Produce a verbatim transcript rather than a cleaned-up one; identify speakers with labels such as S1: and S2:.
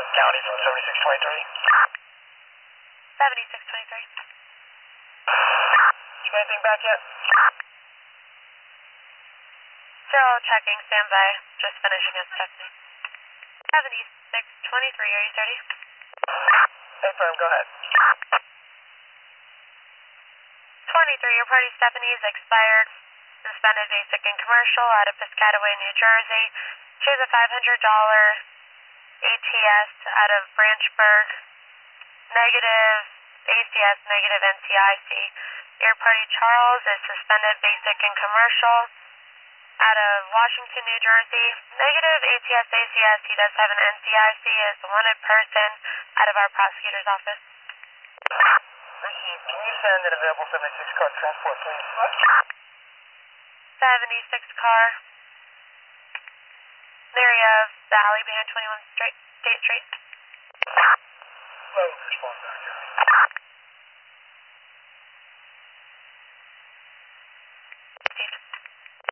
S1: County from seventy-six twenty-three.
S2: seventy-six twenty-three.
S1: Did you get anything back yet?
S2: Still checking, standby. Just finishing up Stephanie. seventy-six twenty-three, are you thirty?
S1: Affirm, go ahead.
S2: twenty-three, your party Stephanie is expired. Suspended basic and commercial out of Piscataway, New Jersey. Here's a five hundred dollars A T S out of Branchburg. Negative A C S, negative N C I C. Your party Charles is suspended basic and commercial out of Washington, New Jersey. Negative A T S, A C S, he does have an N C I C, is a wanted person out of our prosecutor's office.
S1: Received. Can you send an available seventy-six car transport, please?
S2: seventy-six car. Area of the alley behind twenty-one State Street.
S1: Hello, respond back.